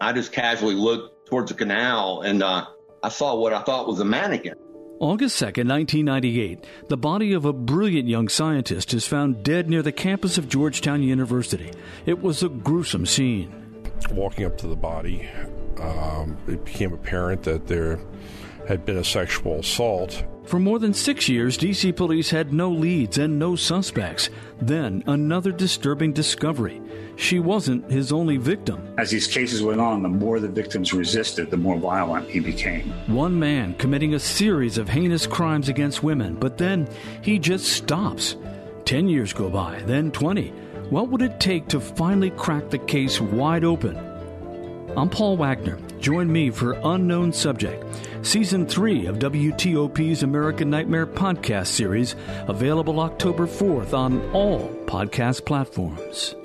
I just casually looked towards the canal, and I saw what I thought was a mannequin. August 2nd, 1998, the body of a brilliant young scientist is found dead near the campus of Georgetown University. It was a gruesome scene. Walking up to the body, it became apparent that there had been a sexual assault. For more than 6 years, D.C. police had no leads and no suspects. Then, another disturbing discovery. She wasn't his only victim. As these cases went on, the more the victims resisted, the more violent he became. One man committing a series of heinous crimes against women, but then he just stops. 10 years go by, then 20. What would it take to finally crack the case wide open? I'm Paul Wagner. Join me for Unknown Subject, Season 3 of WTOP's American Nightmare podcast series, available October 4th on all podcast platforms.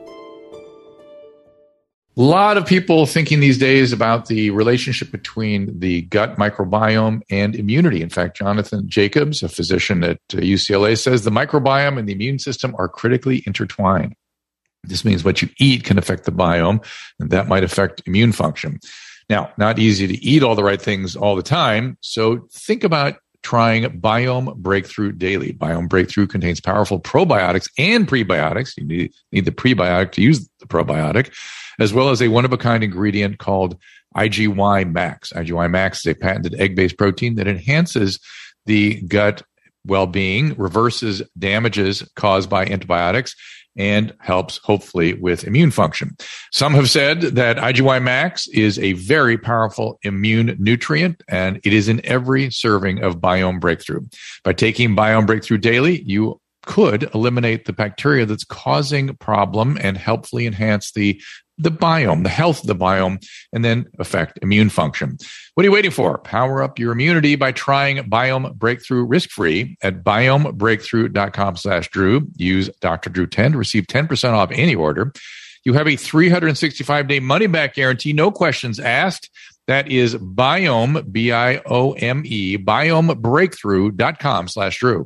A lot of people thinking these days about the relationship between the gut microbiome and immunity. In fact, Jonathan Jacobs, a physician at UCLA, says the microbiome and the immune system are critically intertwined. This means what you eat can affect the biome, and that might affect immune function. Now, not easy to eat all the right things all the time, so think about trying Biome Breakthrough Daily. Biome Breakthrough contains powerful probiotics and prebiotics. You need the prebiotic to use the probiotic, as well as a one-of-a-kind ingredient called IGY Max. IGY Max is a patented egg-based protein that enhances the gut well-being, reverses damages caused by antibiotics, and helps, hopefully, with immune function. Some have said that IGY Max is a very powerful immune nutrient, and it is in every serving of Biome Breakthrough. By taking Biome Breakthrough Daily, you could eliminate the bacteria that's causing problem and helpfully enhance the biome, the health of the biome, and then affect immune function. What are you waiting for? Power up your immunity by trying Biome Breakthrough risk-free at biomebreakthrough.com/Drew. Use Dr. Drew 10 to receive 10% off any order. You have a 365-day money-back guarantee, no questions asked. That is Biome, B-I-O-M-E, biomebreakthrough.com/Drew.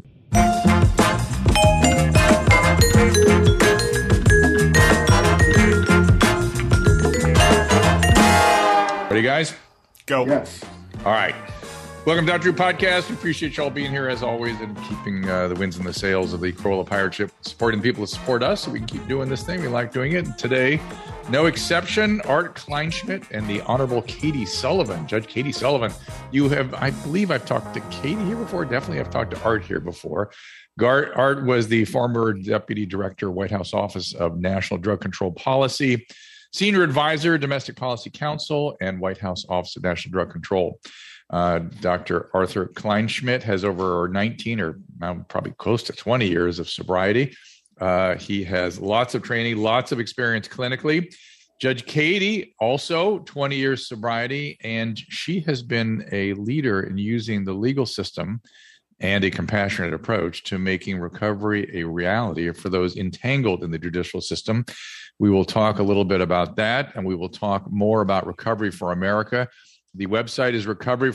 Ready, guys? Go. Yes. All right. Welcome to Dr. Drew Podcast. We appreciate y'all being here as always and keeping the winds and the sails of the Corolla Pirate Ship, supporting people that support us so we can keep doing this thing. We like doing it. And today, no exception, Art Kleinschmidt and the Honorable Katie Sullivan, Judge Katie Sullivan. I believe I've talked to Katie here before. Definitely I've talked to Art here before. Art was the former Deputy Director, White House Office of National Drug Control Policy, Senior Advisor, Domestic Policy Council, and White House Office of National Drug Control. Dr. Arthur Kleinschmidt has over 19 or probably close to 20 years of sobriety. He has lots of training, lots of experience clinically. Judge Katie, also 20 years sobriety, and she has been a leader in using the legal system and a compassionate approach to making recovery a reality for those entangled in the judicial system. We will talk a little bit about that, and we will talk more about Recovery for America. The website is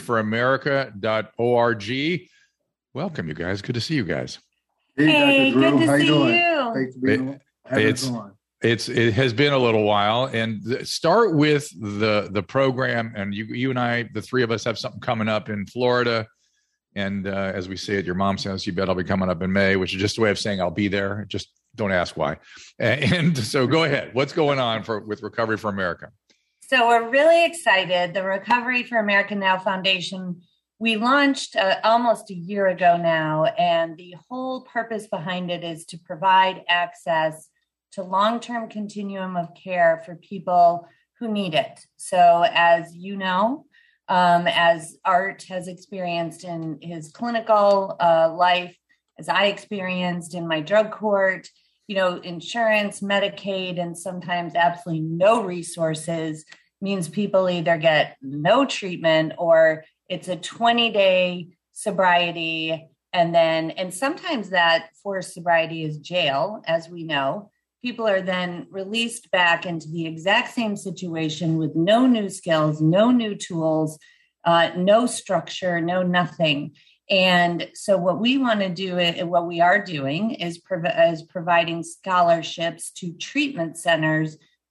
recoveryforamerica.org. Welcome, you guys. Good to see you guys. Hey, Dr. Drew. Good to How you see doing? you. Thanks for being on. It has been a little while, and start with the program. And you and I, the three of us, have something coming up in Florida. And as we say at your mom's house, you bet I'll be coming up in May, which is just a way of saying I'll be there. Just don't ask why. And so go ahead. What's going on with Recovery for America? So we're really excited. The Recovery for America Now Foundation, we launched almost a year ago now, and the whole purpose behind it is to provide access to long-term continuum of care for people who need it. So as you know, as Art has experienced in his clinical life, as I experienced in my drug court, insurance, Medicaid, and sometimes absolutely no resources means people either get no treatment or it's a 20-day sobriety. And sometimes that forced sobriety is jail, as we know. People are then released back into the exact same situation with no new skills, no new tools, no structure, no nothing. And so what we want to do, what we are doing is providing scholarships to treatment centers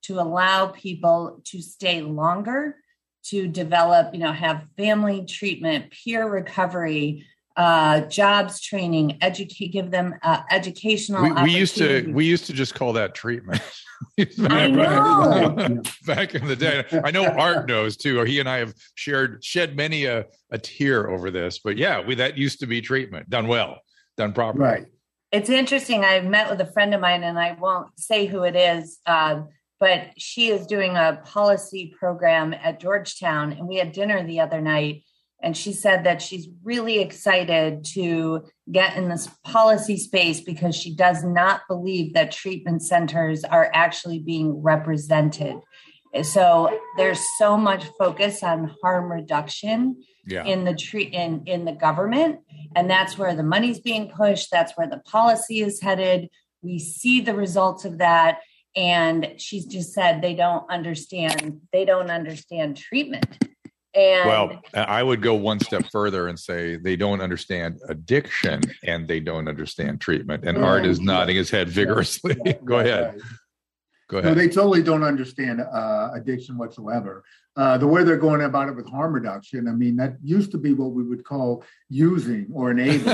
to allow people to stay longer, to develop, have family treatment, peer recovery, jobs training, give them educational opportunities. We used to just call that treatment. I know. Back in the day. I know Art knows too. He and I have shed many a tear over this. But yeah, that used to be treatment done well, done properly. Right. It's interesting. I met with a friend of mine, and I won't say who it is, but she is doing a policy program at Georgetown, and we had dinner the other night. And she said that she's really excited to get in this policy space because she does not believe that treatment centers are actually being represented. So there's so much focus on harm reduction in the government. And that's where the money's being pushed. That's where the policy is headed. We see the results of that. And she's just said they don't understand treatment. Well, I would go one step further and say they don't understand addiction and they don't understand treatment. And Art is nodding his head vigorously. Go ahead. No, they totally don't understand addiction whatsoever. The way they're going about it with harm reduction, I mean, that used to be what we would call using or enabling.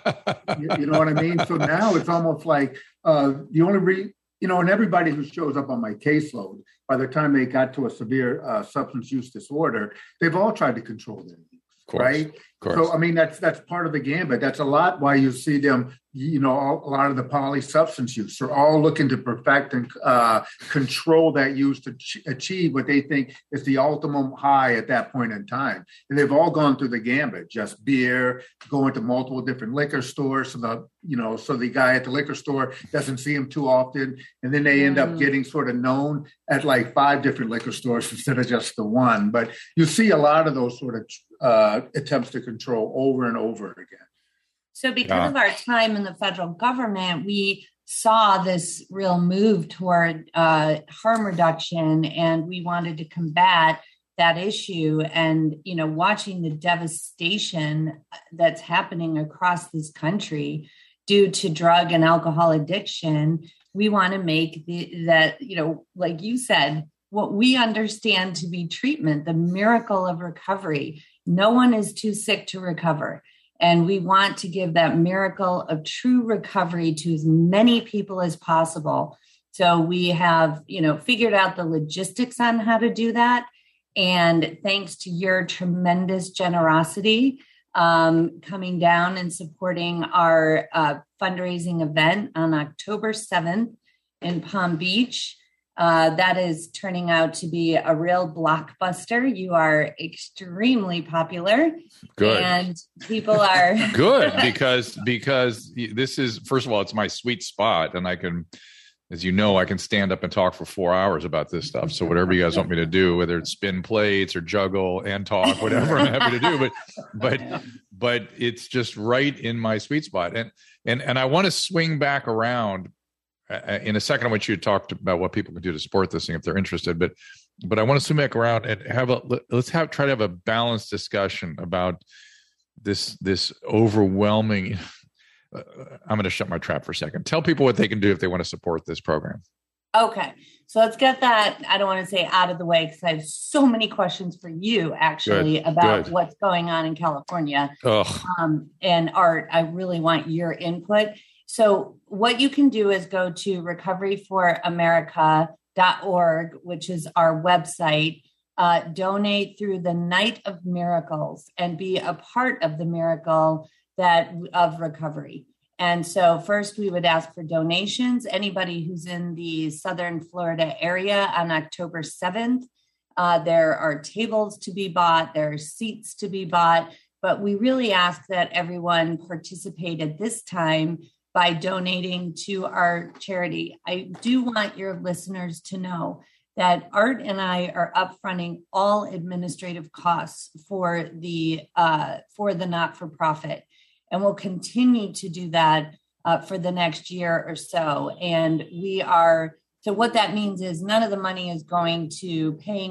you know what I mean? So now it's almost like the only and everybody who shows up on my caseload, by the time they got to a severe substance use disorder, they've all tried to control their use, right? So, I mean, that's part of the gambit. That's a lot why you see them, a lot of the poly substance use. They're all looking to perfect and control that use to achieve what they think is the ultimate high at that point in time. And they've all gone through the gambit, just beer, going to multiple different liquor stores. So the guy at the liquor store doesn't see him too often. And then they end up getting sort of known at like 5 different liquor stores instead of just the one. But you see a lot of those sort of attempts to control over and over again. So because of our time in the federal government, we saw this real move toward harm reduction, and we wanted to combat that issue. And, watching the devastation that's happening across this country due to drug and alcohol addiction, we want to make that, like you said, what we understand to be treatment, the miracle of recovery. No one is too sick to recover. And we want to give that miracle of true recovery to as many people as possible. So we have, figured out the logistics on how to do that. And thanks to your tremendous generosity, coming down and supporting our fundraising event on October 7th in Palm Beach. That is turning out to be a real blockbuster. You are extremely popular. Good. And people are good because this is, first of all, it's my sweet spot. And I can, as you know, I can stand up and talk for 4 hours about this stuff. So whatever you guys want me to do, whether it's spin plates or juggle and talk, whatever I'm happy to do, but it's just right in my sweet spot. And I want to swing back around. In a second, I want you to talk about what people can do to support this thing if they're interested. But I want to swing back around and try to have a balanced discussion about this overwhelming. I'm going to shut my trap for a second. Tell people what they can do if they want to support this program. Okay, so let's get that. I don't want to say out of the way because I have so many questions for you actually about what's going on in California. And Art, I really want your input. So what you can do is go to recoveryforamerica.org, which is our website, donate through the Night of Miracles and be a part of the miracle of recovery. And so first we would ask for donations. Anybody who's in the Southern Florida area on October 7th, there are tables to be bought, there are seats to be bought, but we really ask that everyone participate at this time by donating to our charity. I do want your listeners to know that Art and I are upfronting all administrative costs for the not-for-profit, and we'll continue to do that for the next year or so. And so what that means is none of the money is going to paying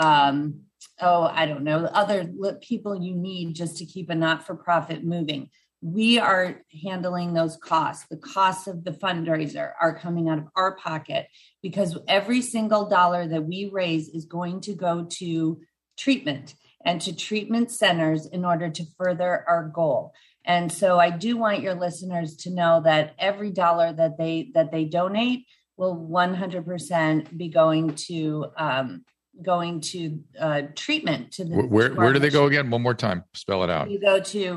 I don't know, other people you need just to keep a not-for-profit moving. we are handling those costs. The costs of the fundraiser are coming out of our pocket, because every single dollar that we raise is going to go to treatment and to treatment centers in order to further our goal. And so I do want your listeners to know that every dollar that they donate will 100% be going to treatment. To the where do they go again? One more time, spell it out. You go to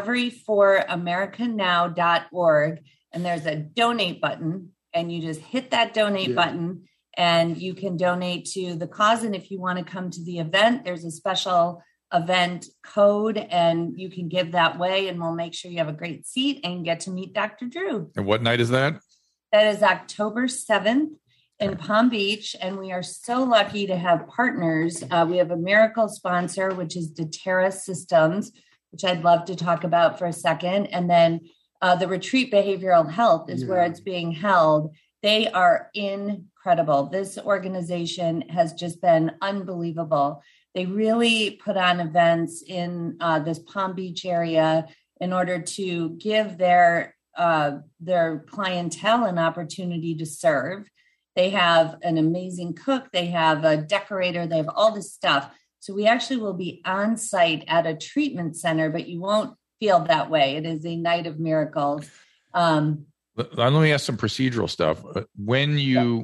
recoveryforamericanow.org, and there's a donate button, and you just hit that donate button, and you can donate to the cause. And if you want to come to the event, there's a special event code, and you can give that way, and we'll make sure you have a great seat and get to meet Dr. Drew. And what night is that? That is October 7th. In Palm Beach, and we are so lucky to have partners. We have a miracle sponsor, which is doTERRA Systems, which I'd love to talk about for a second. And then the Retreat Behavioral Health is where it's being held. They are incredible. This organization has just been unbelievable. They really put on events in this Palm Beach area in order to give their clientele an opportunity to serve. They have an amazing cook. They have a decorator. They have all this stuff. So we actually will be on site at a treatment center, but you won't feel that way. It is a night of miracles. Let me ask some procedural stuff. What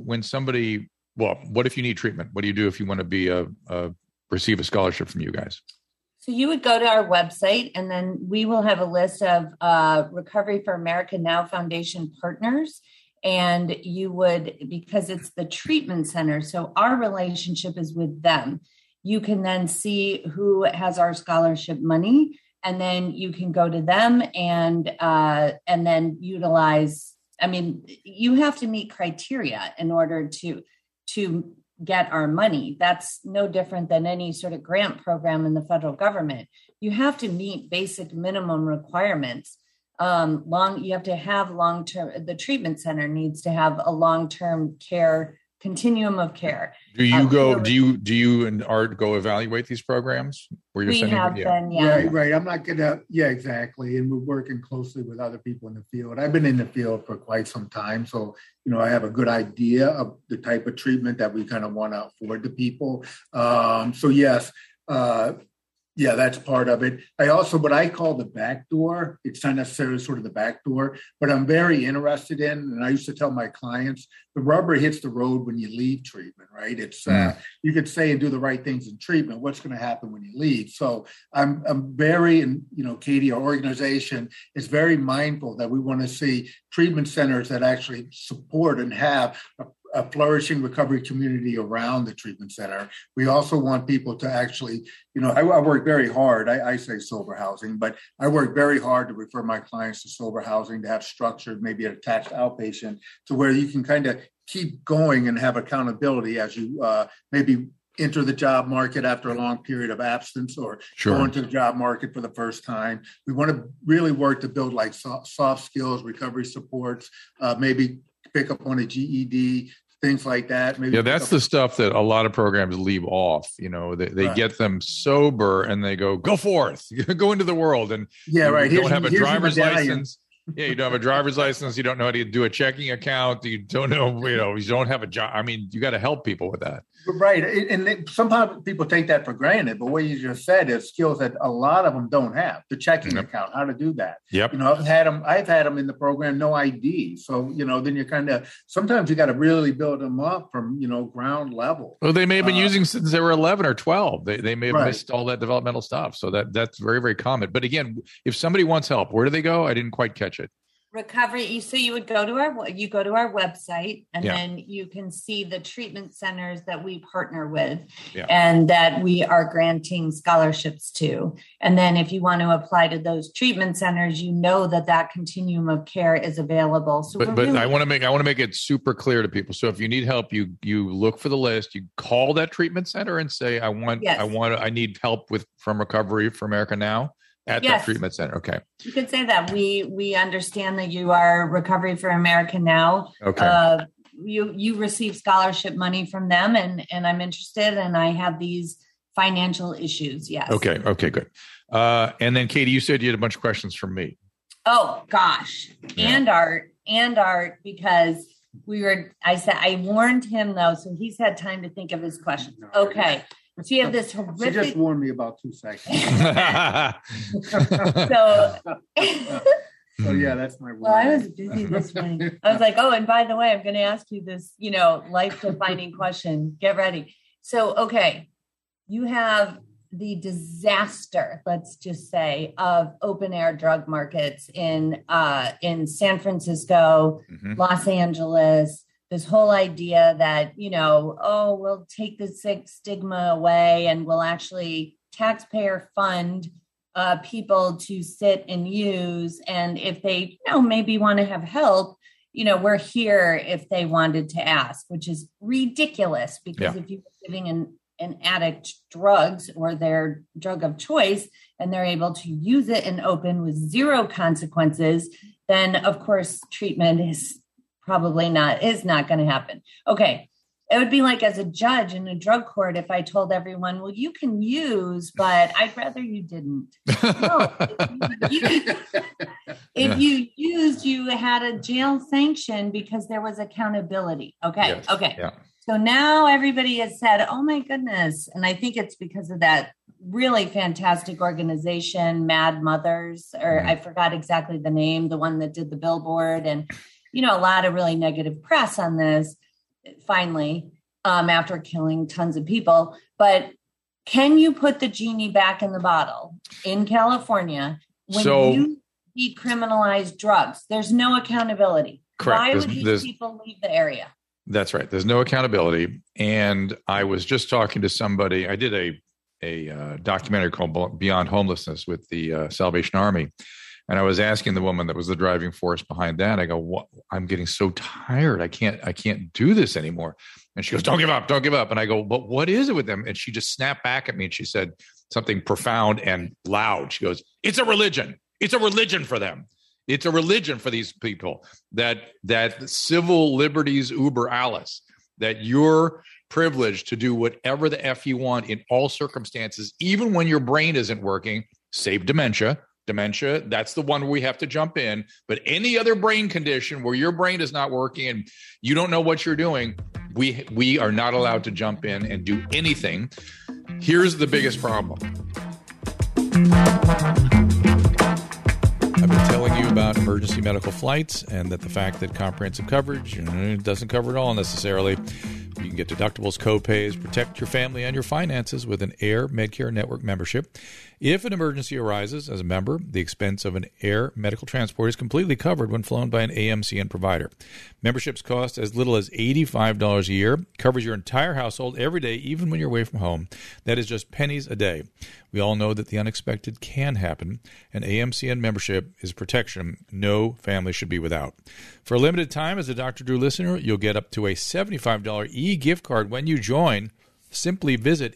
if you need treatment? What do you do if you want to receive a scholarship from you guys? So you would go to our website, and then we will have a list of Recovery for America Now Foundation partners. And you would, because it's the treatment center, so our relationship is with them. You can then see who has our scholarship money, and then you can go to them and then utilize. I mean, you have to meet criteria in order to get our money. That's no different than any sort of grant program in the federal government. You have to meet basic minimum requirements. You have to have long-term, the treatment center needs to have a long-term care continuum of care. Do you and Art go evaluate these programs? Where you're Right. I'm not gonna. Yeah, exactly. And we're working closely with other people in the field. I've been in the field for quite some time, so I have a good idea of the type of treatment that we kind of want to afford to people. So yes. Yeah, that's part of it. I also, what I call the back door, it's not necessarily sort of the back door, but I'm very interested in, and I used to tell my clients, the rubber hits the road when you leave treatment, right? It's, you could say and do the right things in treatment. What's going to happen when you leave? So I'm very, and Katie, our organization is very mindful that we want to see treatment centers that actually support and have a flourishing recovery community around the treatment center. We also want people to actually, I work very hard. I say sober housing, but I work very hard to refer my clients to sober housing, to have structured, maybe an attached outpatient, to where you can kind of keep going and have accountability as you maybe enter the job market after a long period of absence, or go into the job market for the first time. We want to really work to build like soft skills, recovery supports, maybe pick up on a GED, things like that. Maybe that's the stuff that a lot of programs leave off. They get them sober and they go forth, go into the world. And you don't have a driver's license. Yeah, you don't have a driver's license. You don't know how to do a checking account. You don't know, you don't have a job. I mean, you got to help people with that. Right. And sometimes people take that for granted. But what you just said is skills that a lot of them don't have. The checking account, how to do that. Yep. I've had them in the program, no ID. So, then you kind of, sometimes you got to really build them up from, ground level. Well, they may have been using since they were 11 or 12. They may have missed all that developmental stuff. So that's very, very common. But again, if somebody wants help, where do they go? I didn't quite catch it. Recovery. So you would go to our website, and then you can see the treatment centers that we partner with and that we are granting scholarships to. And then if you want to apply to those treatment centers, that continuum of care is available. So but I want to make it super clear to people. So if you need help, you look for the list, you call that treatment center and say, I need help from Recovery for America Now. At that treatment center. Okay. You could say that. We understand that you are Recovery for America Now. Okay. You receive scholarship money from them, and I'm interested, and I have these financial issues. Yes. Okay, good. And then Katie, you said you had a bunch of questions from me. Oh gosh. Yeah. And Art, because I warned him though, so he's had time to think of his questions. Okay. So you have this horrific. She just warned me about 2 seconds. So yeah, that's my. Well, I was busy this morning. I was like, oh, and by the way, I'm going to ask you this, life-defining question. Get ready. So, okay, you have the disaster, let's just say, of open-air drug markets in San Francisco, Los Angeles. This whole idea that, we'll take the stigma away and we'll actually taxpayer fund people to sit and use. And if they, maybe want to have help, we're here if they wanted to ask, which is ridiculous because if you're giving an addict drugs or their drug of choice and they're able to use it in open with zero consequences, then of course treatment is not going to happen. Okay. It would be like as a judge in a drug court if I told everyone, well, you can use, but I'd rather you didn't. No, if you used, you had a jail sanction because there was accountability. Okay. Yes. Okay. Yeah. So now everybody has said, oh my goodness. And I think it's because of that really fantastic organization, Mad Mothers, or I forgot exactly the name, the one that did the billboard and, a lot of really negative press on this. Finally, after killing tons of people. But can you put the genie back in the bottle in California when you decriminalize drugs? There's no accountability. Correct. Why would these people leave the area? That's right. There's no accountability. And I was just talking to somebody. I did a documentary called Beyond Homelessness with the Salvation Army. And I was asking the woman that was the driving force behind that. I go, I'm getting so tired. I can't do this anymore. And she goes, don't give up. And I go, but what is it with them? And she just snapped back at me and she said something profound and loud. She goes, it's a religion. It's a religion for them. It's a religion for these people that civil liberties uber alles, that you're privileged to do whatever the F you want in all circumstances, even when your brain isn't working, save dementia. Dementia, that's the one where we have to jump in. But any other brain condition where your brain is not working and you don't know what you're doing, we are not allowed to jump in and do anything. Here's the biggest problem. I've been telling you about emergency medical flights and that the fact that comprehensive coverage doesn't cover it all necessarily. You can get deductibles, co-pays, protect your family and your finances with an Air Medcare Network membership. If an emergency arises as a member, the expense of an air medical transport is completely covered when flown by an AMCN provider. Memberships cost as little as $85 a year, covers your entire household every day, even when you're away from home. That is just pennies a day. We all know that the unexpected can happen. An AMCN membership is protection no family should be without. For a limited time, as a Dr. Drew listener, you'll get up to a $75 e-gift card when you join. Simply visit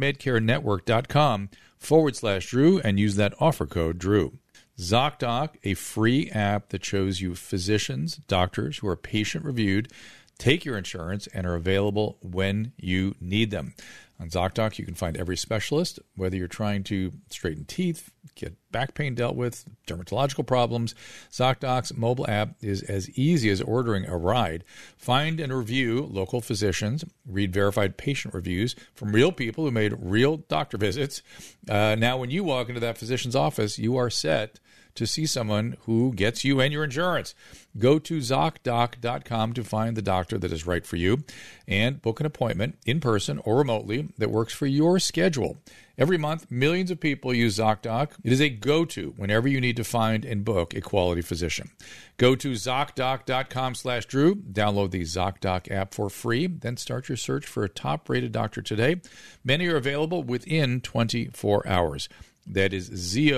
airmedcarenetwork.com/Drew and use that offer code Drew. ZocDoc, a free app that shows you physicians, doctors who are patient reviewed, take your insurance, and are available when you need them. On ZocDoc, you can find every specialist, whether you're trying to straighten teeth, get back pain dealt with, dermatological problems. ZocDoc's mobile app is as easy as ordering a ride. Find and review local physicians, read verified patient reviews from real people who made real doctor visits. Now, when you walk into that physician's office, you are set to see someone who gets you and your insurance. Go to ZocDoc.com to find the doctor that is right for you and book an appointment in person or remotely that works for your schedule. Every month, millions of people use ZocDoc. It is a go-to whenever you need to find and book a quality physician. Go to ZocDoc.com/Drew, download the ZocDoc app for free, then start your search for a top-rated doctor today. Many are available within 24 hours. That is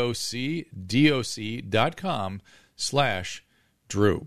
ZocDoc.com/Drew.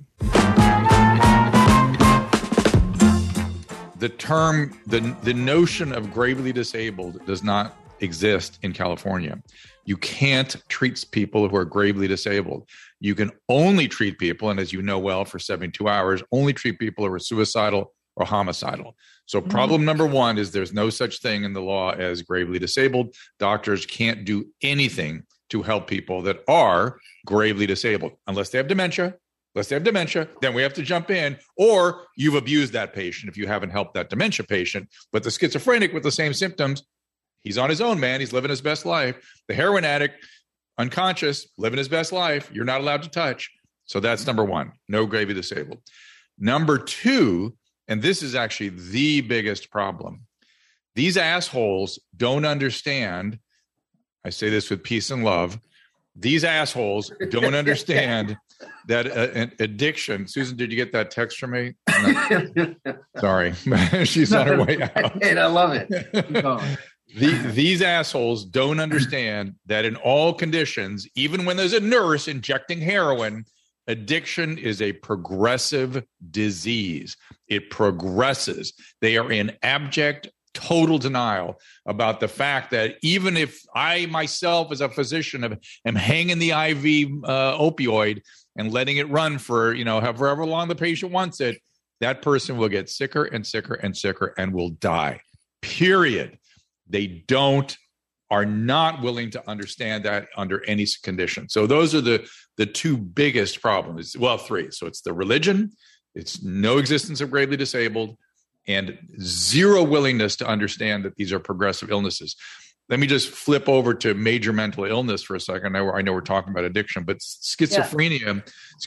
The term, the notion of gravely disabled does not exist in California. You can't treat people who are gravely disabled. You can only treat people, and as you know well, for 72 hours, only treat people who are suicidal or homicidal. So problem number one is there's no such thing in the law as gravely disabled. Doctors can't do anything to help people that are gravely disabled, unless they have dementia. Then we have to jump in, or you've abused that patient if you haven't helped that dementia patient. But the schizophrenic with the same symptoms, he's on his own, man. He's living his best life. The heroin addict, unconscious, living his best life. You're not allowed to touch. So that's number one, no gravely disabled. Number two, and this is actually the biggest problem, these assholes don't understand. I say this with peace and love. These assholes don't understand that an addiction. Susan, did you get that text from me? No. Sorry. She's on her way out. And I love it. These assholes don't understand that in all conditions, even when there's a nurse injecting heroin, addiction is a progressive disease. It progresses. They are in abject, total denial about the fact that even if I myself as a physician am hanging the IV opioid and letting it run for, however long the patient wants it, that person will get sicker and sicker and sicker and will die. Period. They are not willing to understand that under any condition. So those are the two biggest problems. Well, three. So it's the religion, it's no existence of gravely disabled, and zero willingness to understand that these are progressive illnesses. Let me just flip over to major mental illness for a second. I know we're talking about addiction, but schizophrenia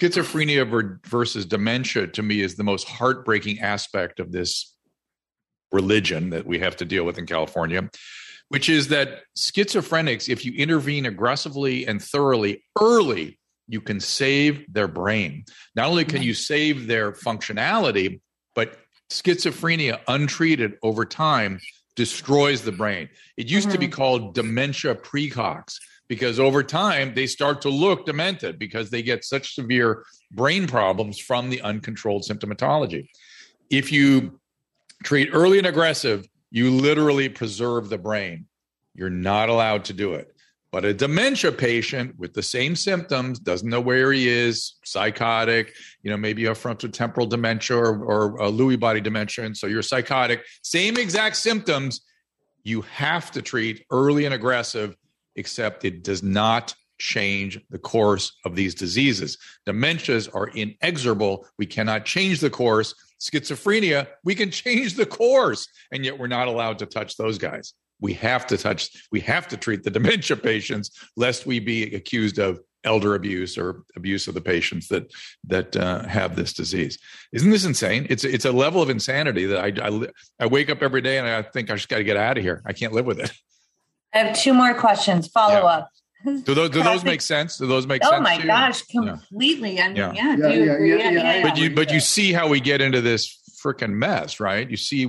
versus dementia to me is the most heartbreaking aspect of this religion that we have to deal with in California, which is that schizophrenics, if you intervene aggressively and thoroughly early, you can save their brain. Not only can you save their functionality, but schizophrenia untreated over time destroys the brain. It used to be called dementia precox because over time they start to look demented because they get such severe brain problems from the uncontrolled symptomatology. If you treat early and aggressive, you literally preserve the brain. You're not allowed to do it. But a dementia patient with the same symptoms, doesn't know where he is, psychotic, maybe a frontotemporal dementia or a Lewy body dementia, and so you're psychotic, same exact symptoms, you have to treat early and aggressive, except it does not change the course of these diseases. Dementias are inexorable. We cannot change the course. Schizophrenia, we can change the course, and yet we're not allowed to touch those guys. We have to treat the dementia patients, lest we be accused of elder abuse or abuse of the patients that have this disease. Isn't this insane? It's a level of insanity that I wake up every day and I think I just got to get out of here. I can't live with it. I have two more questions. Follow up. Do those make sense? Do those make sense? Oh my gosh, completely. Yeah. I mean, do you agree? But you see how we get into this freaking mess, right? You see,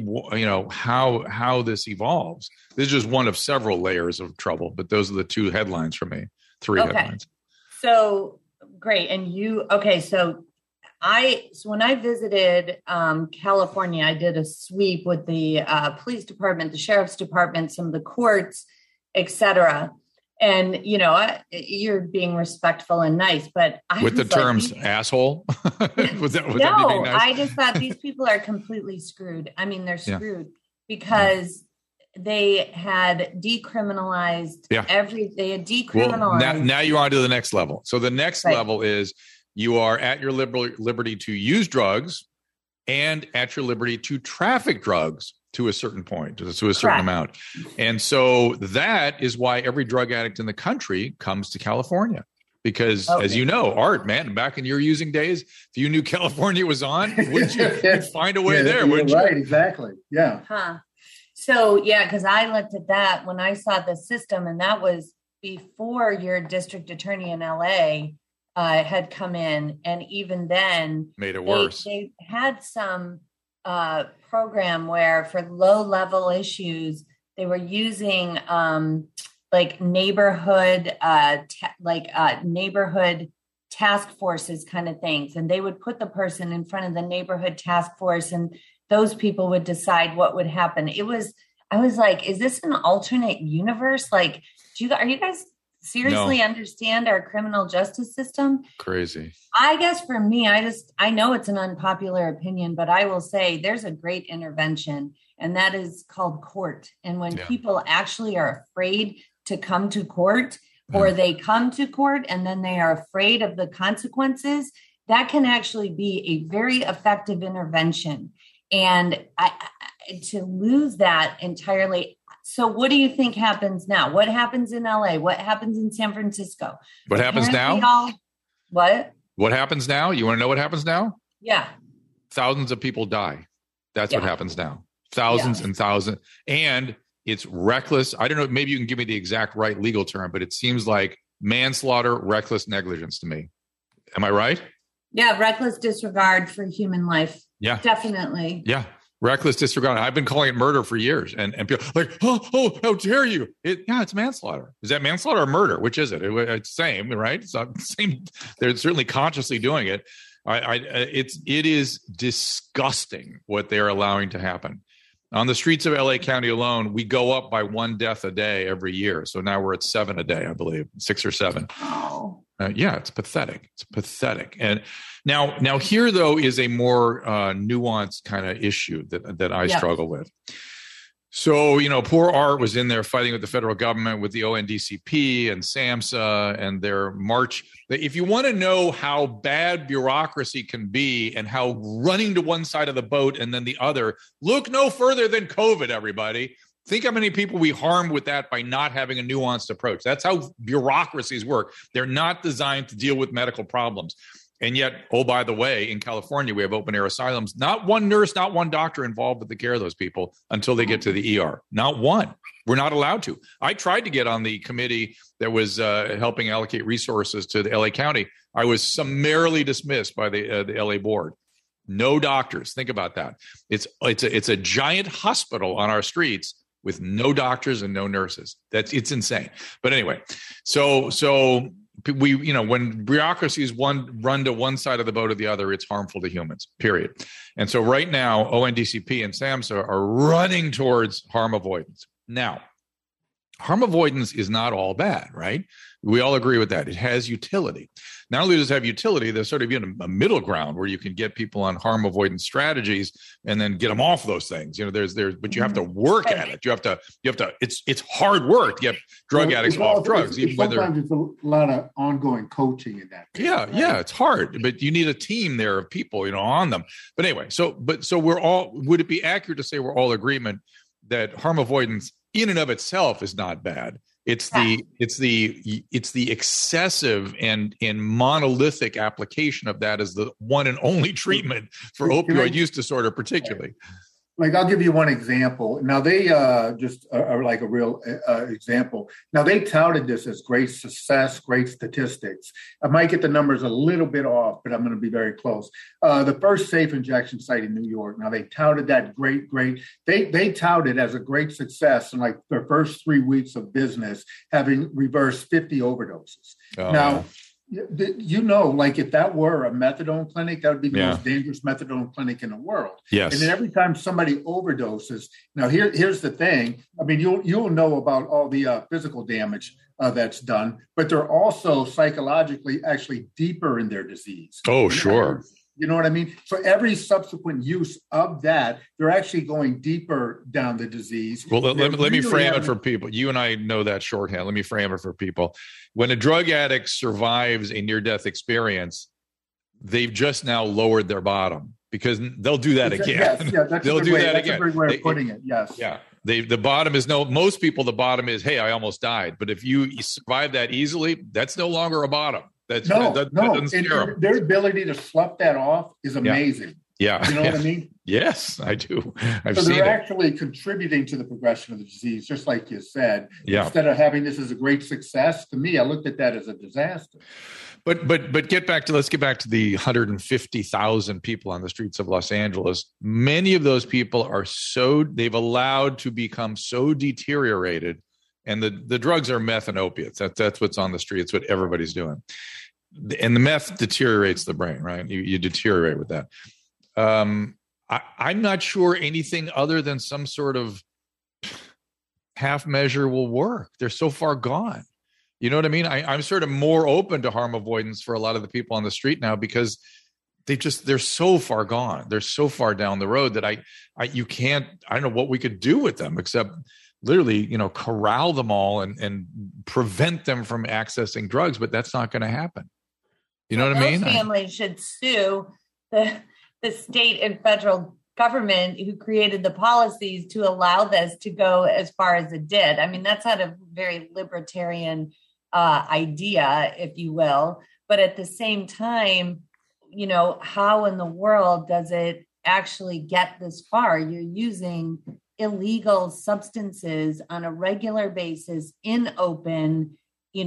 how this evolves. This is just one of several layers of trouble, but those are the two headlines for me. Three headlines. So great. And so when I visited California, I did a sweep with the police department, the sheriff's department, some of the courts, etc. And, you're being respectful and nice, but with the terms asshole, was that no, being nice? I just thought these people are completely screwed. I mean, they're screwed because they had decriminalized they had decriminalized. Well, now you're on to the next level. So the next level is you are at your liberty to use drugs and at your liberty to traffic drugs to a certain point, to a certain amount. And so that is why every drug addict in the country comes to California. Because as you know, Art, man, back in your using days, if you knew California was on, you'd find a way there, wouldn't you? Right, exactly. Yeah. Huh. So, because I looked at that when I saw the system, and that was before your district attorney in LA had come in. And even then, made it worse. They had some program where for low-level issues, they were using neighborhood neighborhood task forces kind of things, and they would put the person in front of the neighborhood task force, and those people would decide what would happen. I was like, is this an alternate universe? Like, are you guys seriously understand our criminal justice system? Crazy. I guess for me, I know it's an unpopular opinion, but I will say there's a great intervention, and that is called court. And when people actually are afraid to come to court, or they come to court and then they are afraid of the consequences, that can actually be a very effective intervention. And to lose that entirely. So what do you think happens now? What happens in LA? What happens in San Francisco? What happens now? What? What happens now? You want to know what happens now? Yeah. Thousands of people die. That's what happens now. Thousands and thousands. And it's reckless. I don't know. Maybe you can give me the exact right legal term, but it seems like manslaughter, reckless negligence to me. Am I right? Yeah. Reckless disregard for human life. Yeah. Definitely. Yeah. Reckless disregard. I've been calling it murder for years. And people are like, oh, how dare you? It's manslaughter. Is that manslaughter or murder? Which is it? It's same, right? It's not the same. They're certainly consciously doing it. It is disgusting what they're allowing to happen. On the streets of LA County alone, we go up by 1 death a day every year. So now we're at 7 a day, I believe, 6 or 7. Oh. It's pathetic. It's pathetic. And now here, though, is a more nuanced kind of issue that I struggle with. So, poor Art was in there fighting with the federal government, with the ONDCP and SAMHSA and their march. If you want to know how bad bureaucracy can be and how running to one side of the boat and then the other, look no further than COVID, everybody. Think how many people we harmed with that by not having a nuanced approach. That's how bureaucracies work. They're not designed to deal with medical problems. And yet, oh, by the way, in California, we have open air asylums. Not one nurse, not one doctor involved with the care of those people until they get to the ER. Not one. We're not allowed to. I tried to get on the committee that was helping allocate resources to the LA County. I was summarily dismissed by the LA board. No doctors. Think about that. It's a giant hospital on our streets with no doctors and no nurses. It's insane. But anyway, so we, when bureaucracies run to one side of the boat or the other, it's harmful to humans, period. And so right now, ONDCP and SAMHSA are running towards harm avoidance. Now, harm avoidance is not all bad, right? We all agree with that. It has utility. Not only does it have utility, there's sort of a middle ground where you can get people on harm avoidance strategies and then get them off those things. But you have to work at it. You have to. It's hard work to get drug addicts off drugs. Sometimes it's a lot of ongoing coaching in that. Yeah, it's hard, but you need a team there of people, on them. But anyway, so we're all. Would it be accurate to say we're all in agreement that harm avoidance in and of itself is not bad? It's the excessive and monolithic application of that as the one and only treatment for opioid use disorder, particularly. Like, I'll give you one example. Now, they just are like a real example. Now, they touted this as great success, great statistics. I might get the numbers a little bit off, but I'm going to be very close. The first safe injection site in New York. Now, they touted that great. They touted as a great success in like their first 3 weeks of business, having reversed 50 overdoses. Now, like if that were a methadone clinic, that would be the most dangerous methadone clinic in the world. Yes. And then every time somebody overdoses, now here's the thing. I mean, you'll know about all the physical damage that's done, but they're also psychologically actually deeper in their disease. Oh, sure. You know what I mean? So every subsequent use of that, they're actually going deeper down the disease. Well, let me frame it for people. You and I know that shorthand. Let me frame it for people. When a drug addict survives a near-death experience, they've just now lowered their bottom because they'll do that again. Yes, they'll do that again. That's a great way of putting it. Yes. Yeah. The bottom is most people, the bottom is, hey, I almost died. But if you survive that easily, that's no longer a bottom. That doesn't scare them. Their ability to slough that off is amazing. Yeah. You know what I mean? Yes, I do. So they're actually contributing to the progression of the disease, just like you said. Yeah. Instead of having this as a great success, to me, I looked at that as a disaster. But let's get back to the 150,000 people on the streets of Los Angeles. Many of those people they've allowed to become so deteriorated, and the drugs are meth and opiates. That's what's on the street. It's what everybody's doing. And the meth deteriorates the brain, right? You deteriorate with that. I'm not sure anything other than some sort of half measure will work. They're so far gone. You know what I mean? I'm sort of more open to harm avoidance for a lot of the people on the street now because they're so far gone. They're so far down the road that I don't know what we could do with them except literally, corral them all and prevent them from accessing drugs, but that's not going to happen. You know what I mean? Families should sue the state and federal government who created the policies to allow this to go as far as it did. I mean, that's not a very libertarian idea, if you will. But at the same time, how in the world does it actually get this far? You're using illegal substances on a regular basis in open, and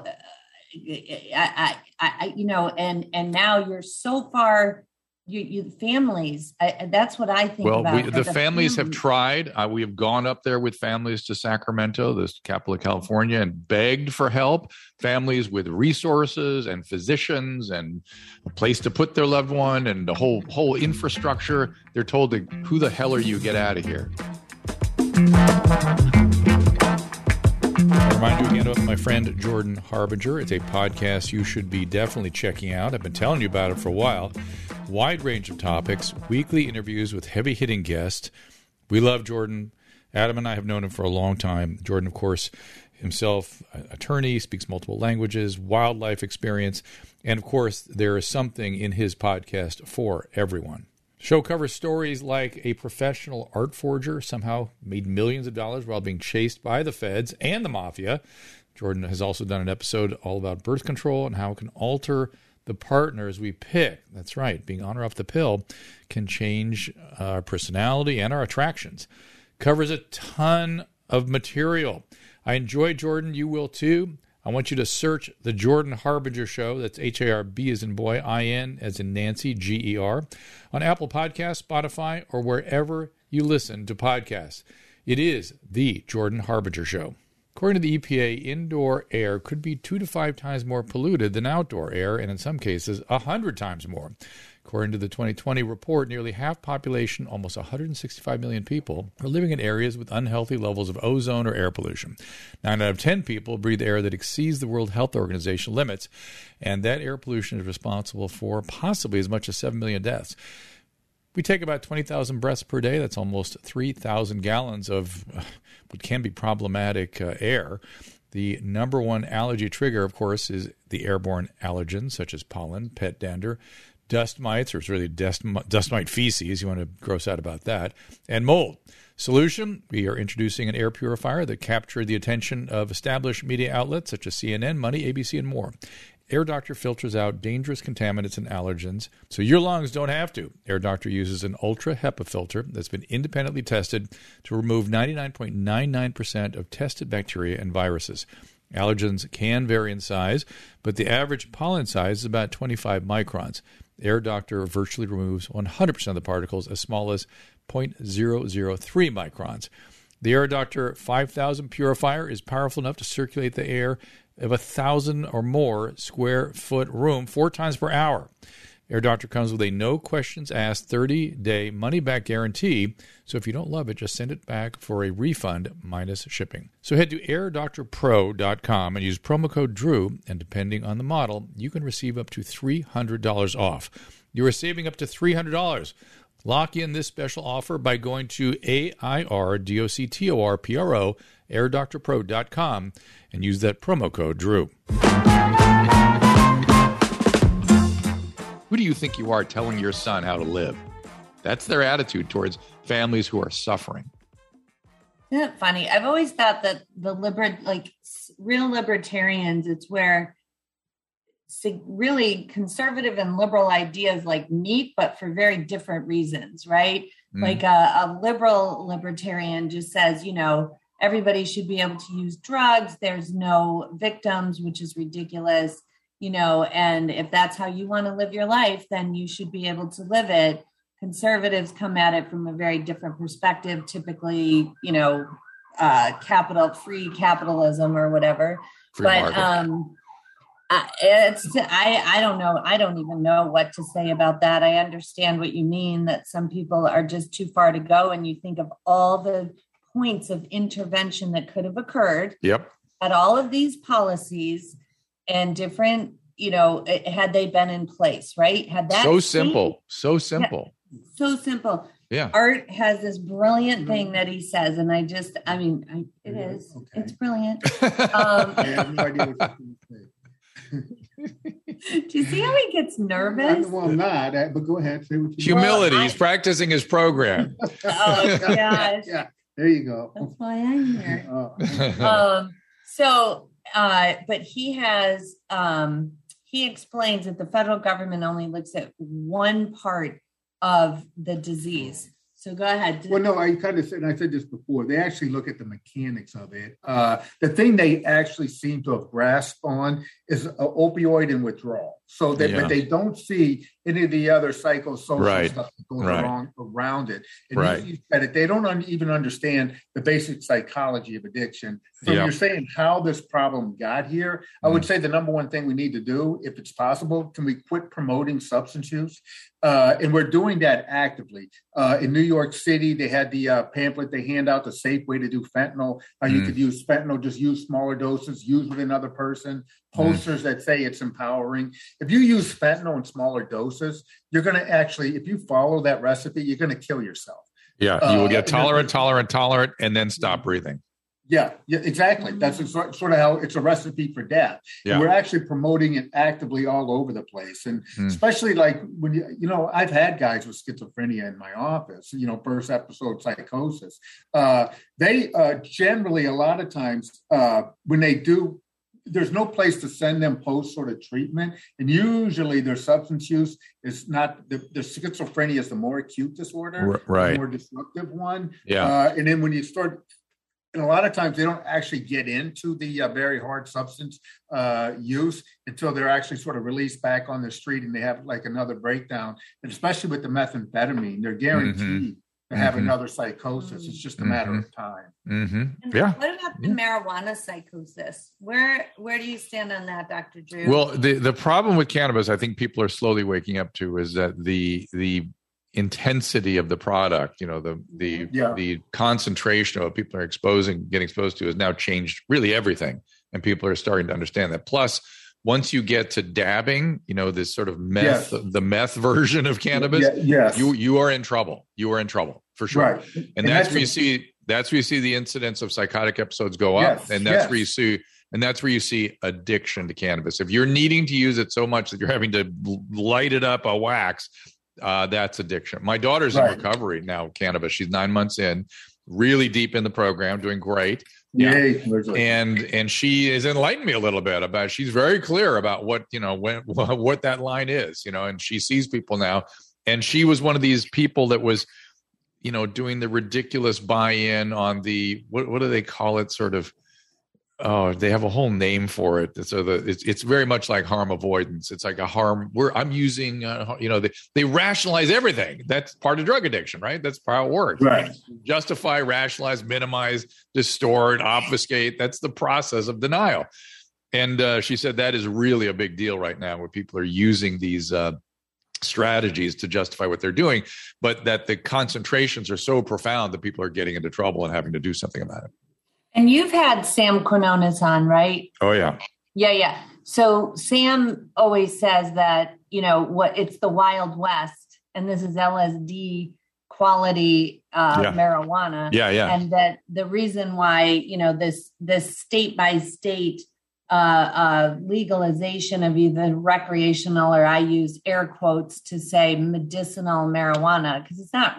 now you're so far. You families. That's what I think. Well, the families have tried. We have gone up there with families to Sacramento, the capital of California, and begged for help. Families with resources and physicians and a place to put their loved one and the whole infrastructure. They're told, "Who the hell are you? Get out of here." I remind you again of my friend Jordan Harbinger. It's a podcast you should be definitely checking out. I've been telling you about it for a while. Wide range of topics, weekly interviews with heavy-hitting guests. We love Jordan. Adam and I have known him for a long time. Jordan, of course, himself, attorney, speaks multiple languages, wildlife experience, and of course, there is something in his podcast for everyone. The show covers stories like a professional art forger somehow made millions of dollars while being chased by the feds and the mafia. Jordan has also done an episode all about birth control and how it can alter the partners we pick. That's right. Being on or off the pill can change our personality and our attractions. Covers a ton of material. I enjoy Jordan. You will too. I want you to search The Jordan Harbinger Show. That's H-A-R-B as in boy, I-N as in Nancy, G-E-R. On Apple Podcasts, Spotify, or wherever you listen to podcasts. It is The Jordan Harbinger Show. According to the EPA, indoor air could be 2 to 5 times more polluted than outdoor air, and in some cases, 100 times more. According to the 2020 report, nearly half population, almost 165 million people, are living in areas with unhealthy levels of ozone or air pollution. 9 out of 10 people breathe air that exceeds the World Health Organization limits, and that air pollution is responsible for possibly as much as 7 million deaths. We take about 20,000 breaths per day. That's almost 3,000 gallons of what can be problematic air. The number one allergy trigger, of course, is the airborne allergens such as pollen, pet dander, dust mites, or it's really dust mite feces. You want to gross out about that, and mold. Solution, we are introducing an air purifier that captured the attention of established media outlets such as CNN, Money, ABC, and more. Air Doctor filters out dangerous contaminants and allergens, so your lungs don't have to. Air Doctor uses an ultra HEPA filter that's been independently tested to remove 99.99% of tested bacteria and viruses. Allergens can vary in size, but the average pollen size is about 25 microns. Air Doctor virtually removes 100% of the particles as small as 0.003 microns. The Air Doctor 5000 purifier is powerful enough to circulate the air of 1,000 or more square foot room 4 times per hour. Air Doctor comes with a no questions asked 30-day money-back guarantee, so if you don't love it, just send it back for a refund minus shipping. So head to airdoctorpro.com and use promo code DREW, and depending on the model, you can receive up to $300 off. You are saving up to $300. Lock in this special offer by going to AIRDOCTORPRO, airdoctorpro.com, and use that promo code DREW. Who do you think you are telling your son how to live? That's their attitude towards families who are suffering. Isn't it funny? I've always thought that the real libertarians, it's where really conservative and liberal ideas meet, but for very different reasons, right? Like a liberal libertarian just says, everybody should be able to use drugs. There's no victims, which is ridiculous. And if that's how you want to live your life, then you should be able to live it. Conservatives come at it from a very different perspective, typically, free capitalism or whatever. But I don't know. I don't even know what to say about that. I understand what you mean, that some people are just too far to go. And you think of all the points of intervention that could have occurred. Yep. At all of these policies and different, had they been in place, right? Had that so simple. Yeah, so simple. Yeah. Art has this brilliant thing that he says, and it is. Okay. It's brilliant. I have no idea what you're going to say. Do you see how he gets nervous? Well, I'm not, but go ahead. Say what you Humility. He's practicing his program. Oh, gosh. Yeah, there you go. That's why I'm here. Oh. But he has, he explains that the federal government only looks at one part of the disease. So go ahead. Well, no, I kind of said, and I said this before, they actually look at the mechanics of it. The thing they actually seem to have grasped on is opioid and withdrawal. So that but they don't see any of the other psychosocial stuff that goes around it. And you said it, they don't even understand the basic psychology of addiction. So you're saying how this problem got here. I would say the number one thing we need to do, if it's possible, can we quit promoting substance use? And we're doing that actively. In New York City, they had the pamphlet they hand out, the safe way to do fentanyl. You could use fentanyl, just use smaller doses, use with another person. Posters that say it's empowering. If you use fentanyl in smaller doses, you're going to actually, if you follow that recipe, you're going to kill yourself. Yeah, you will get tolerant, and then stop breathing. Yeah, exactly. That's sort of how it's a recipe for death. Yeah. We're actually promoting it actively all over the place. And especially like when, I've had guys with schizophrenia in my office, first episode psychosis. They generally, a lot of times when they do, there's no place to send them post sort of treatment. And usually their substance use is not, the schizophrenia is the more acute disorder, the more disruptive one. Yeah. And then when you start, and a lot of times they don't actually get into the very hard substance use until they're actually sort of released back on the street and they have like another breakdown. And especially with the methamphetamine, they're guaranteed to have another psychosis. It's just a matter of time. Yeah. What about the marijuana psychosis? Where do you stand on that, Dr. Drew? Well, the problem with cannabis, I think people are slowly waking up to, is that the intensity of the product, the concentration of what people are getting exposed to has now changed really everything. And people are starting to understand that. Plus, once you get to dabbing, this sort of meth, the meth version of cannabis, you are in trouble. You are in trouble for sure. Right. And that's where you see the incidence of psychotic episodes go up. And that's where you see addiction to cannabis. If you're needing to use it so much that you're having to light it up a wax, that's addiction. My daughter's in recovery now, cannabis. She's 9 months in, really deep in the program, doing great. And she has enlightened me a little bit about, she's very clear about what that line is, and she sees people now. And she was one of these people that was, doing the ridiculous buy-in on the, what do they call it? Sort of, they have a whole name for it. So it's very much like harm avoidance. It's like I'm using, they rationalize everything. That's part of drug addiction, right? That's how it works. Right. Justify, rationalize, minimize, distort, obfuscate. That's the process of denial. And she said that is really a big deal right now, where people are using these strategies to justify what they're doing, but that the concentrations are so profound that people are getting into trouble and having to do something about it. And you've had Sam Quinones on, right? Oh, yeah. Yeah. So Sam always says that, it's the Wild West, and this is LSD quality marijuana. Yeah. And that the reason why, this state by state legalization of either recreational, or I use air quotes to say medicinal marijuana, because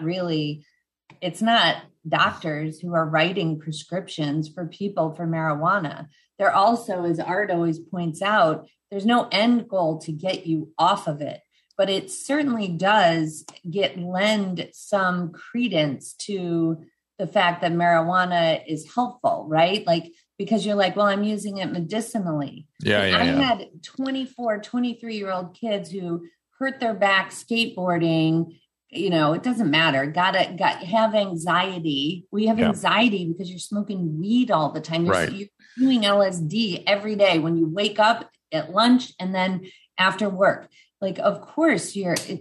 it's not doctors who are writing prescriptions for people for marijuana. There also, as Art always points out, there's no end goal to get you off of it, but it certainly does lend some credence to the fact that marijuana is helpful, right? Like, because you're like, well, I'm using it medicinally. I had 24, 23-year-old kids who hurt their back skateboarding. It doesn't matter. Have anxiety. We have anxiety because you're smoking weed all the time. You're doing LSD every day when you wake up, at lunch, and then after work. Like, of course,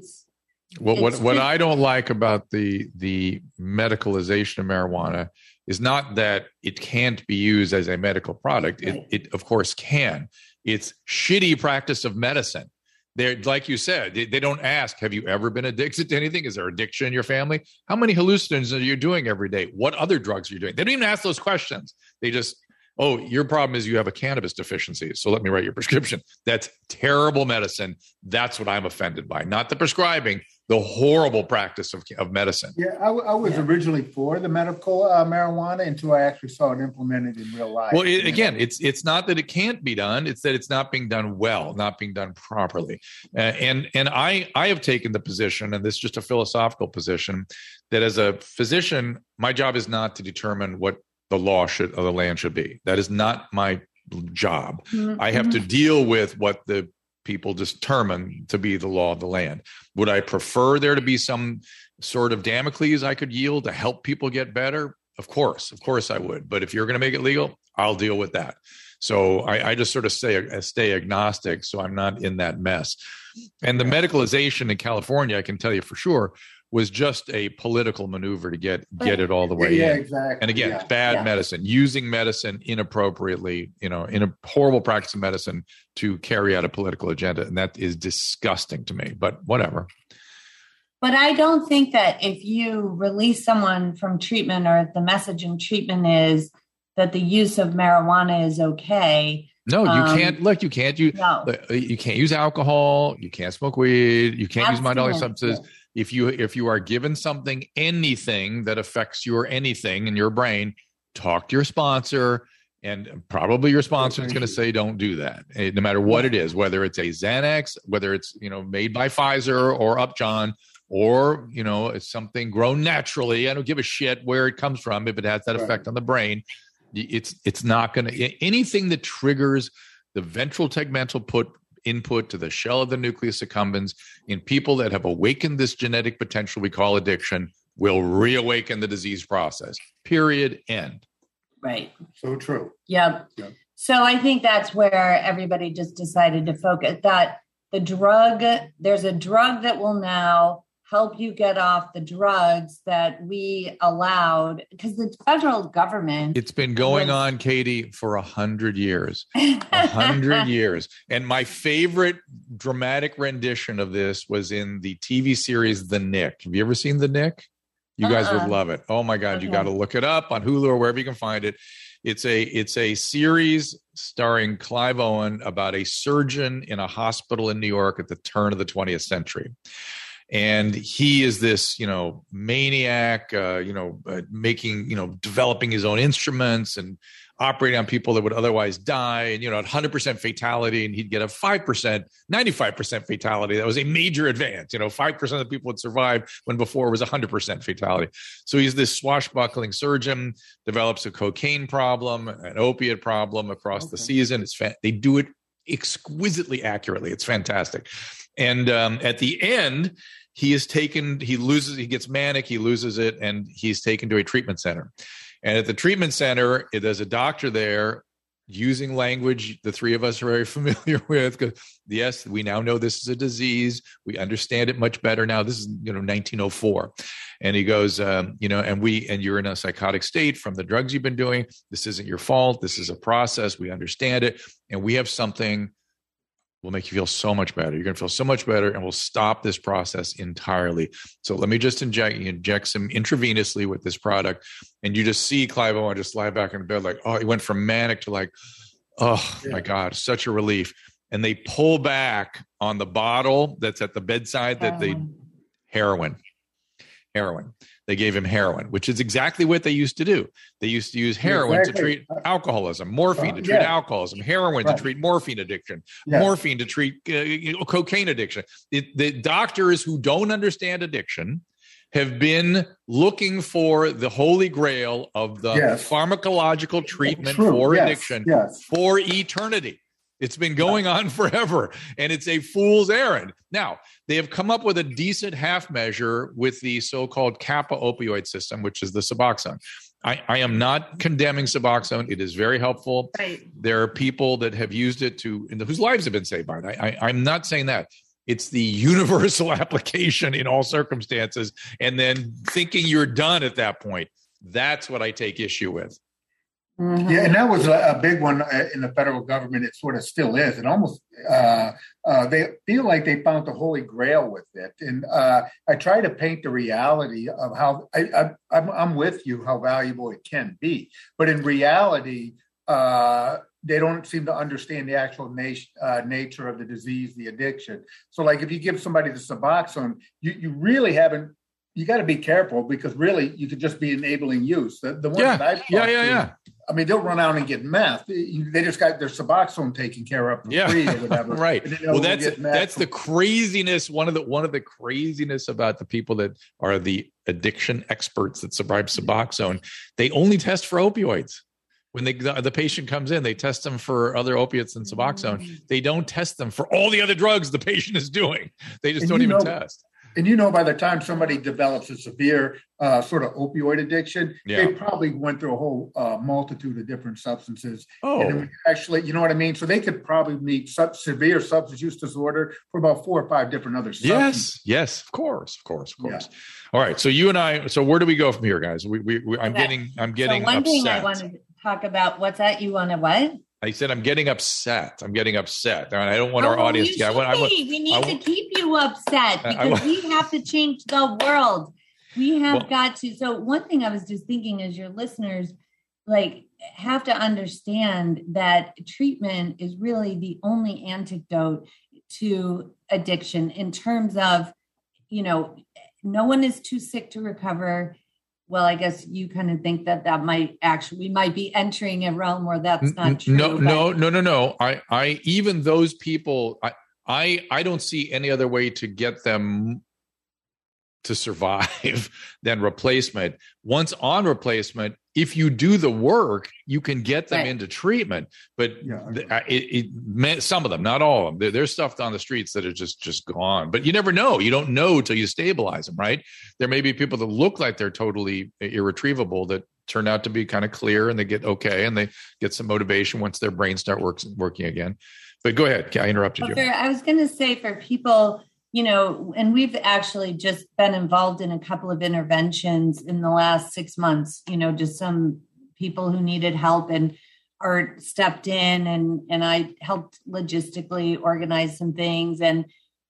what I don't like about the medicalization of marijuana is not that it can't be used as a medical product. It of course can. It's shitty practice of medicine They're, like you said, they don't ask, have you ever been addicted to anything? Is there addiction in your family? How many hallucinogens are you doing every day? What other drugs are you doing? They don't even ask those questions. They just, oh, your problem is you have a cannabis deficiency, so let me write your prescription. That's terrible medicine. That's what I'm offended by. Not the prescribing, the horrible practice of medicine. Yeah, I was originally for the medical marijuana until I actually saw it implemented in real life. Well, again, it's not that it can't be done; it's that it's not being done well, not being done properly. And I have taken the position, and this is just a philosophical position, that as a physician, my job is not to determine what the law of the land should be. That is not my job. Mm-hmm. I have to deal with what the people determine to be the law of the land. Would I prefer there to be some sort of Damocles I could yield to help people get better? Of course I would. But if you're going to make it legal, I'll deal with that. So I just sort of stay agnostic, so I'm not in that mess. And the medicalization in California, I can tell you for sure, was just a political maneuver to get it all the way in. Exactly. And again, it's bad medicine, using medicine inappropriately, in a horrible practice of medicine to carry out a political agenda. And that is disgusting to me, but whatever. But I don't think that if you release someone from treatment, or the message in treatment is that the use of marijuana is okay. No, you can't. Look, you can't use alcohol. You can't smoke weed. You can't use mind-altering substances. Yeah. If you are given anything that affects your anything in your brain, talk to your sponsor, and probably your sponsor is going to say, don't do that, no matter what it is, whether it's a Xanax, whether it's, made by Pfizer or Upjohn, or, it's something grown naturally. I don't give a shit where it comes from. If it has that effect on the brain, it's not going to, anything that triggers the ventral tegmental input to the shell of the nucleus accumbens in people that have awakened this genetic potential we call addiction will reawaken the disease process. Period. End. Right. So true. Yep. So I think that's where everybody just decided to focus, that there's a drug that will now help you get off the drugs that we allowed, because the federal government. It's been going on, Katie, for 100 years. 100 years. And my favorite dramatic rendition of this was in the TV series The Nick. Have you ever seen The Nick? You guys would love it. Oh my God, You got to look it up on Hulu or wherever you can find it. It's a series starring Clive Owen about a surgeon in a hospital in New York at the turn of the 20th century. And he is this, maniac, developing his own instruments and operating on people that would otherwise die, and, 100% fatality. And he'd get a 95% fatality. That was a major advance. 5% of the people would survive when before it was 100% fatality. So he's this swashbuckling surgeon, develops a cocaine problem, an opiate problem across the season. They do it exquisitely accurately. It's fantastic. And at the end, he gets manic, he loses it, and he's taken to a treatment center. And at the treatment center, there's a doctor there using language the three of us are very familiar with. Because yes, we now know this is a disease. We understand it much better now. This is 1904, and he goes, and you're in a psychotic state from the drugs you've been doing. This isn't your fault. This is a process. We understand it, and we have something. Will make you feel so much better. You're going to feel so much better, and we'll stop this process entirely. So let me just inject some intravenously with this product. And you just see Clive Owen just lie back in bed like, oh, he went from manic to like, oh my God, such a relief. And they pull back on the bottle that's at the bedside heroin. They gave him heroin, which is exactly what they used to do. They used to use heroin to treat alcoholism, morphine to treat alcoholism, heroin to treat morphine addiction, morphine to treat cocaine addiction. The doctors who don't understand addiction have been looking for the holy grail of the pharmacological treatment for addiction for eternity. It's been going on forever, and it's a fool's errand. Now, they have come up with a decent half measure with the so-called kappa opioid system, which is the Suboxone. I am not condemning Suboxone. It is very helpful. Right. There are people that have used it whose lives have been saved by it. I'm not saying that. It's the universal application in all circumstances, and then thinking you're done at that point. That's what I take issue with. Mm-hmm. Yeah, and that was a big one in the federal government. It sort of still is. It almost they feel like they found the holy grail with it. And I try to paint the reality of how I'm with you, how valuable it can be. But in reality, they don't seem to understand the actual nature of the disease, the addiction. So, like if you give somebody the Suboxone, you really haven't. You got to be careful because really you could just be enabling use. The ones that I've talked to, I mean, they'll run out and get meth. They just got their Suboxone taken care of for free or whatever. Right. Well, that's the craziness. One of the craziness about the people that are the addiction experts that prescribe Suboxone. They only test for opioids. When the patient comes in, they test them for other opiates than Suboxone. They don't test them for all the other drugs the patient is doing. They just don't even test. And by the time somebody develops a severe sort of opioid addiction, they probably went through a whole multitude of different substances. Oh, and actually, you know what I mean? So they could probably meet severe substance use disorder for about 4 or 5 different other substances. Yes, of course. Yeah. All right. So you and I. So where do we go from here, guys? I'm getting so one upset. thing I wanted to talk about. What's that? You want to what? I said I'm getting upset. And I don't want our audience to get. We need to keep you upset because we have to change the world. We have got to. So one thing I was just thinking is your listeners have to understand that treatment is really the only antidote to addiction in terms of, no one is too sick to recover. Well, I guess you kind of think that we might be entering a realm where that's not true. No. I even those people, I don't see any other way to get them to survive than replacement. Once on replacement, if you do the work, you can get them into treatment. But some of them, not all of them, there's stuff on the streets that are just gone. But you never know. You don't know till you stabilize them, right? There may be people that look like they're totally irretrievable that turn out to be kind of clear and they get okay and they get some motivation once their brains start working again. But go ahead. I interrupted you. I was going to say for people, and we've actually just been involved in a couple of interventions in the last 6 months, just some people who needed help and Art stepped in and I helped logistically organize some things. And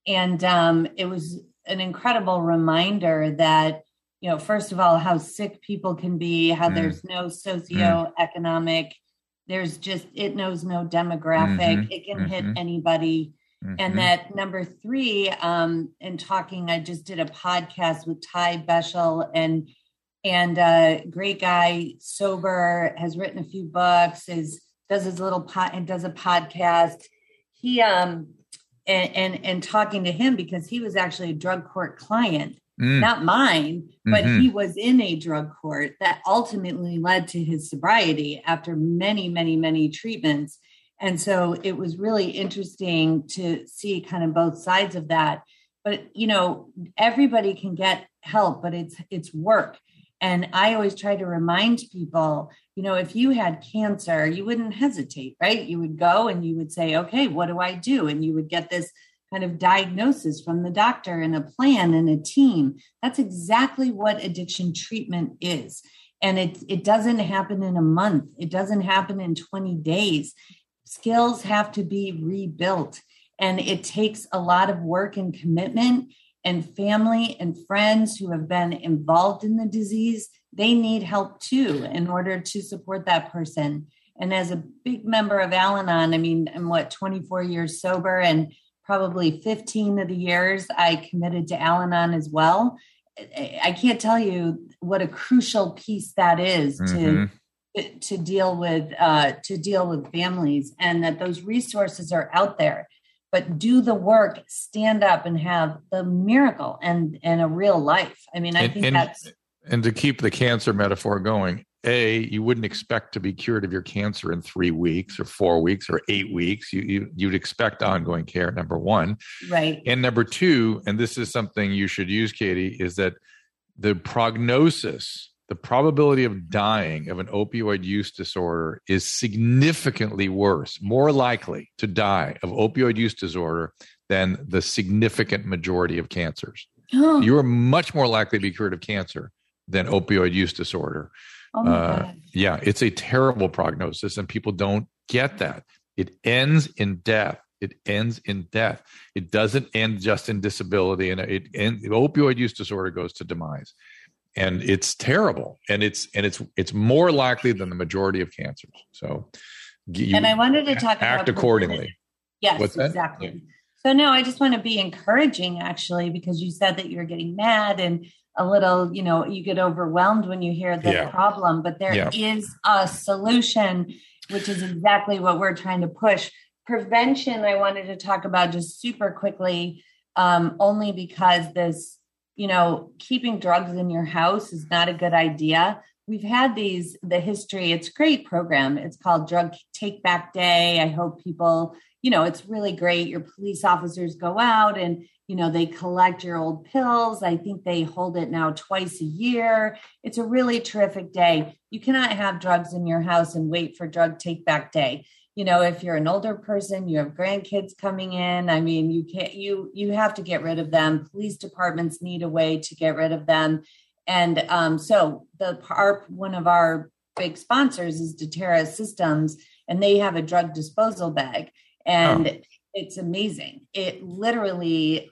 it was an incredible reminder that, first of all, how sick people can be, how there's no socioeconomic, it knows no demographic. It can hit anybody. And that number 3, in talking, I just did a podcast with Ty Beschel and great guy, sober, has written a few books, does his little does a podcast. He and talking to him because he was actually a drug court client, not mine, but he was in a drug court that ultimately led to his sobriety after many, many, many treatments. And so it was really interesting to see kind of both sides of that. But, everybody can get help, but it's work. And I always try to remind people, if you had cancer, you wouldn't hesitate, right? You would go and you would say, okay, what do I do? And you would get this kind of diagnosis from the doctor and a plan and a team. That's exactly what addiction treatment is. And it doesn't happen in a month. It doesn't happen in 20 days. Skills have to be rebuilt, and it takes a lot of work and commitment, and family and friends who have been involved in the disease, they need help too in order to support that person. And as a big member of Al-Anon, I'm 24 years sober, and probably 15 of the years I committed to Al-Anon as well. I can't tell you what a crucial piece that is to deal with families, and that those resources are out there. But do the work, stand up, and have the miracle and a real life. I think that's. And to keep the cancer metaphor going, you wouldn't expect to be cured of your cancer in 3 weeks or 4 weeks or 8 weeks. You'd expect ongoing care, number one. Right. And number 2, and this is something you should use, Katie, is that the prognosis, the probability of dying of an opioid use disorder is significantly worse, more likely to die of opioid use disorder than the significant majority of cancers. You are much more likely to be cured of cancer than opioid use disorder. Oh my God. Yeah, it's a terrible prognosis, and people don't get that. It ends in death. It ends in death. It doesn't end just in disability, and the opioid use disorder goes to demise, and it's terrible. And it's more likely than the majority of cancers. So, and I wanted to talk act about accordingly. Yes, What's that? Exactly. Yeah. So no, I just want to be encouraging, actually, because you said that you're getting mad and a little, you get overwhelmed when you hear the problem, but there is a solution, which is exactly what we're trying to push. Prevention, I wanted to talk about just super quickly, only because this, keeping drugs in your house is not a good idea. We've had the history, it's a great program. It's called Drug Take Back Day. I hope people, it's really great. Your police officers go out and, they collect your old pills. I think they hold it now twice a year. It's a really terrific day. You cannot have drugs in your house and wait for Drug Take Back Day. If you're an older person, you have grandkids coming in. I mean, you have to get rid of them. Police departments need a way to get rid of them. And so one of our big sponsors is doTERRA Systems, and they have a drug disposal bag. And it's amazing. It literally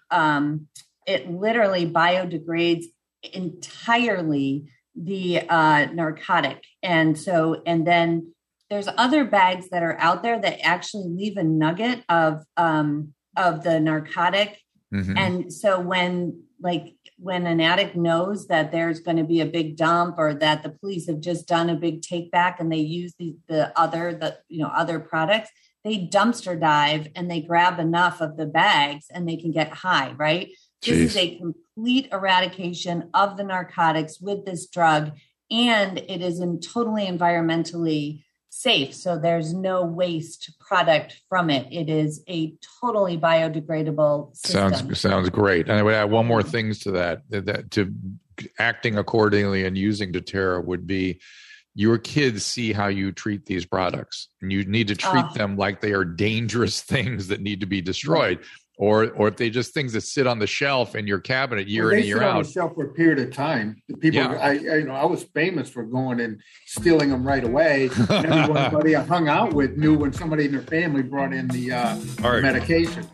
biodegrades entirely the narcotic. And then there's other bags that are out there that actually leave a nugget of the narcotic. Mm-hmm. And so when an addict knows that there's going to be a big dump, or that the police have just done a big take back and they use the other products, they dumpster dive and they grab enough of the bags and they can get high, right? Jeez. This is a complete eradication of the narcotics with this drug, and it is totally environmentally safe. So there's no waste product from it. It is a totally biodegradable system. Sounds great. And I would add one more things to that to acting accordingly and using doTERRA would be, your kids see how you treat these products, and you need to treat them like they are dangerous things that need to be destroyed. Right. Or if they just things that sit on the shelf in your cabinet year in and year out. They sit on the shelf for a period of time. The people, I was famous for going and stealing them right away. And everybody I hung out with knew when somebody in their family brought in the medication.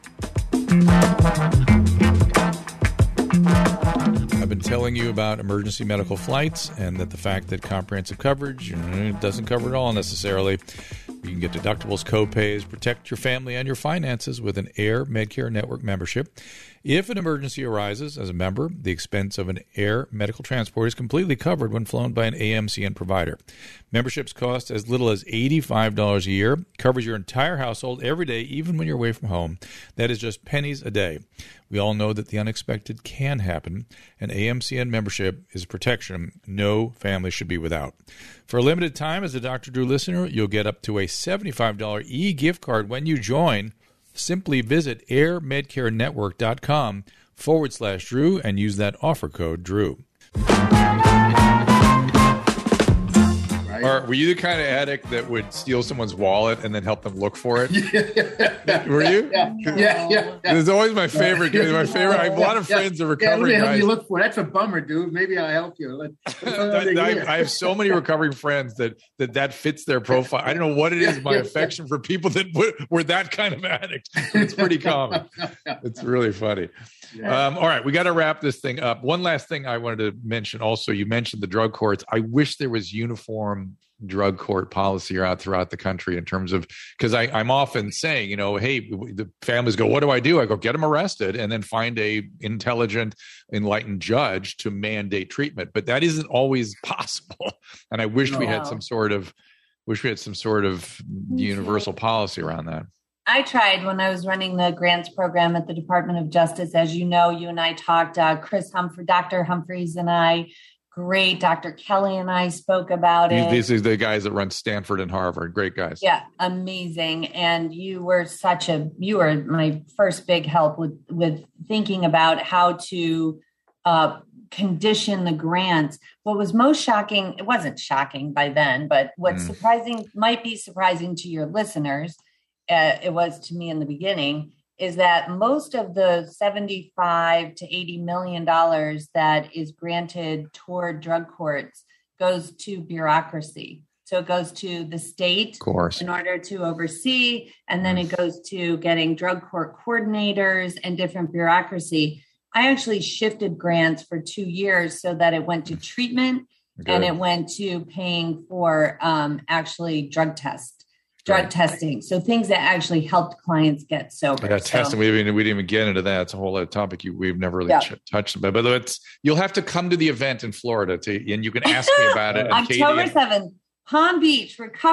I've been telling you about emergency medical flights, and that the fact that comprehensive coverage doesn't cover it all necessarily. You can get deductibles, co-pays, protect your family and your finances with an Air Medcare Network membership. If an emergency arises as a member, the expense of an air medical transport is completely covered when flown by an AMCN provider. Memberships cost as little as $85 a year, covers your entire household every day, even when you're away from home. That is just pennies a day. We all know that the unexpected can happen. An AMCN membership is protection no family should be without. For a limited time, as a Dr. Drew listener, you'll get up to a $75 e-gift card when you join. Simply visit airmedcarenetwork.com/Drew and use that offer code Drew. Or were you the kind of addict that would steal someone's wallet and then help them look for it? Were you? Yeah. It's always my favorite. I have a lot of friends that are recovering guys. Help you look for it. That's a bummer, dude. Maybe I'll help you. I have so many recovering friends that fits their profile. I don't know what it is. My affection for people that were that kind of addict. It's pretty common. It's really funny. Yeah. All right, we got to wrap this thing up. One last thing I wanted to mention also, you mentioned the drug courts. I wish there was uniform drug court policy throughout the country in terms of, because I'm often saying, hey, the families go, what do? I go, get them arrested and then find a intelligent, enlightened judge to mandate treatment. But that isn't always possible. And I wish we had some sort of universal policy around that. I tried when I was running the grants program at the Department of Justice. As you know, you and I talked, Dr. Humphreys and I, great. Dr. Kelly and I spoke about it. These are the guys that run Stanford and Harvard. Great guys. Yeah, amazing. And you were my first big help with thinking about how to condition the grants. What was most shocking, it wasn't shocking by then, but what's might be surprising to your listeners, it was to me in the beginning, is that most of the $75 to $80 million that is granted toward drug courts goes to bureaucracy. So it goes to the state of course, in order to oversee, and then it goes to getting drug court coordinators and different bureaucracy. I actually shifted grants for 2 years so that it went to treatment and it went to paying for actually drug testing. So things that actually helped clients get sober. Yeah, testing. We didn't even get into that. It's a whole other topic we've never really touched. But you'll have to come to the event in Florida and you can ask me about it. October 7th. Palm Beach,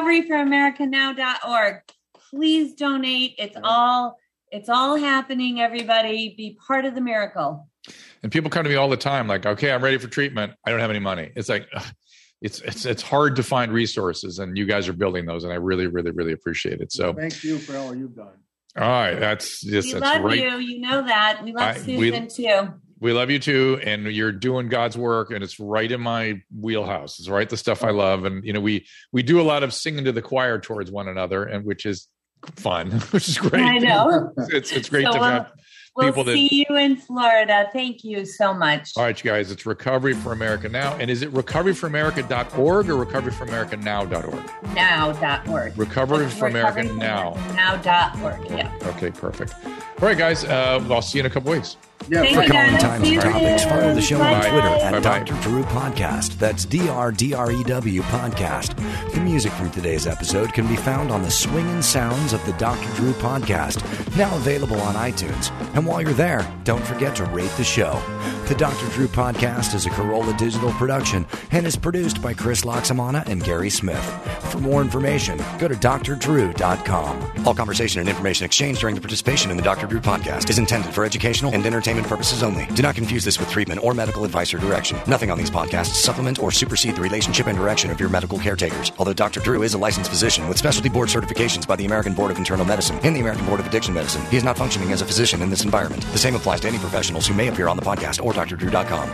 recoveryforamericanow.org. Please donate. It's all happening, everybody. Be part of the miracle. And people come to me all the time like, okay, I'm ready for treatment. I don't have any money. It's like, it's hard to find resources, and you guys are building those, and I really, really, really appreciate it. So thank you for all you've done. All right. That's love right. you. You know that. We love Susan too. We love you too, and you're doing God's work, and it's right in my wheelhouse. It's right the stuff I love, and we do a lot of singing to the choir towards one another, and which is fun, which is great. I know it's great to have people. We'll see you in Florida. Thank you so much. All right, you guys. It's Recovery for America Now, and is it recoveryforamerica.org or recoveryforamerica.now.org? Now.org. Recovery for America Now. Now.org. Yeah. Okay, perfect. All right, guys. I'll see you in a couple weeks. Yeah. For calling time and topics, follow the show on Twitter at Bye. Dr. Drew Podcast. That's DRDREW Podcast. The music from today's episode can be found on the swinging sounds of the Dr. Drew Podcast, now available on iTunes. And while you're there, don't forget to rate the show. The Dr. Drew Podcast is a Corolla Digital production and is produced by Chris Loxamana and Gary Smith. For more information, go to drdrew.com. All conversation and information exchanged during the participation in the Dr. Drew Podcast is intended for educational and entertainment purposes only. Do not confuse this with treatment or medical advice or direction. Nothing on these podcasts supplement or supersede the relationship and direction of your medical caretakers. Although Dr. Drew is a licensed physician with specialty board certifications by the American Board of Internal Medicine and the American Board of Addiction Medicine, he is not functioning as a physician in this environment. The same applies to any professionals who may appear on the podcast or drdrew.com.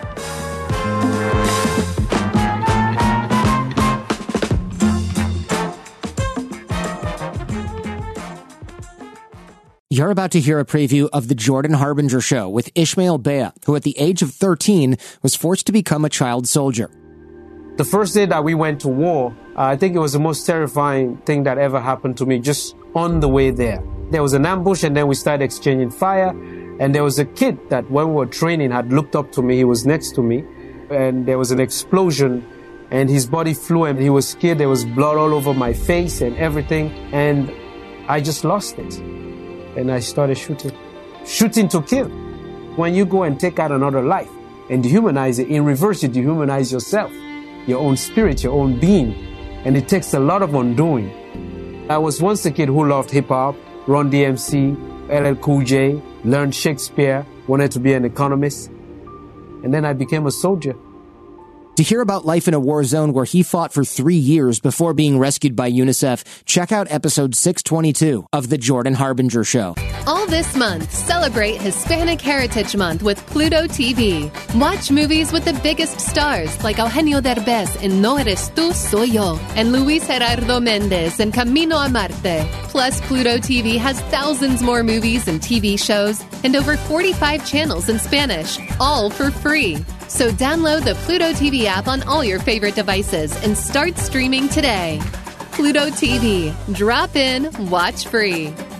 You're about to hear a preview of The Jordan Harbinger Show with Ishmael Bea, who at the age of 13 was forced to become a child soldier. The first day that we went to war, I think it was the most terrifying thing that ever happened to me just on the way there. There was an ambush and then we started exchanging fire. And there was a kid that when we were training had looked up to me. He was next to me. And there was an explosion and his body flew and he was scared. There was blood all over my face and everything. And I just lost it. And I started shooting to kill. When you go and take out another life and dehumanize it, in reverse, you dehumanize yourself, your own spirit, your own being. And it takes a lot of undoing. I was once a kid who loved hip hop, Run DMC, LL Cool J, learned Shakespeare, wanted to be an economist. And then I became a soldier. To hear about life in a war zone where he fought for 3 years before being rescued by UNICEF, check out episode 622 of The Jordan Harbinger Show. All this month, celebrate Hispanic Heritage Month with Pluto TV. Watch movies with the biggest stars like Eugenio Derbez in No Eres Tú, Soy Yo, and Luis Gerardo Méndez in Camino a Marte. Plus, Pluto TV has thousands more movies and TV shows and over 45 channels in Spanish, all for free. So download the Pluto TV app on all your favorite devices and start streaming today. Pluto TV. Drop in, watch free.